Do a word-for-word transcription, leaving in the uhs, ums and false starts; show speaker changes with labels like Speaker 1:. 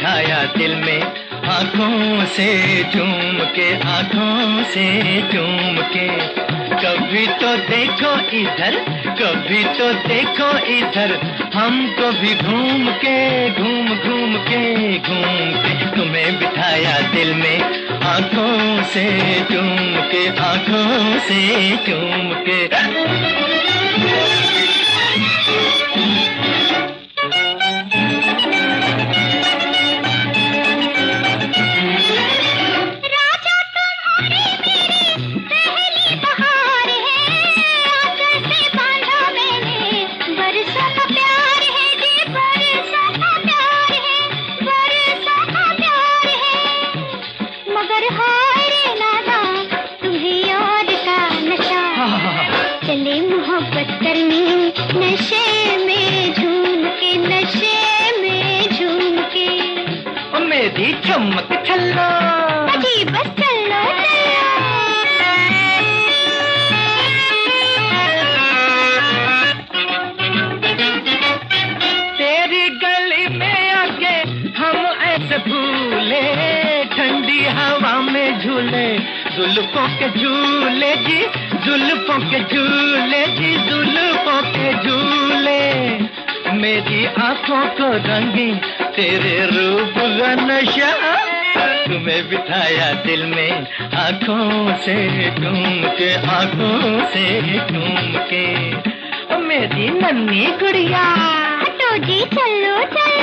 Speaker 1: बिठाया दिल में, आंखों से झूम के, आंखों से झूम के। कभी तो देखो इधर, कभी तो देखो इधर, हमको भी घूम के, घूम घूम के, घूम के। तुम्हें बिठाया दिल में, आंखों से झूम के, आंखों से झूम के।
Speaker 2: चले मोहब्बत करने नशे में झूम के, नशे में झूम के।
Speaker 1: ओ मेरी चमक छल्लो,
Speaker 2: अजी बस चलो
Speaker 1: तेरी गली में आके हम ऐसे भूले, ठंडी हवा में झूले, जुल्फों के झूले जी, जुल्फों के झूले जी, जुल्फों के झूले। मेरी आंखों को रंगी तेरे रूप का नशा, तुम्हें बिठाया दिल में, आंखों से झूम के, आंखों से झूम के। ओ मेरी नन्ही गुड़िया,
Speaker 2: हटो जी चलो चलो।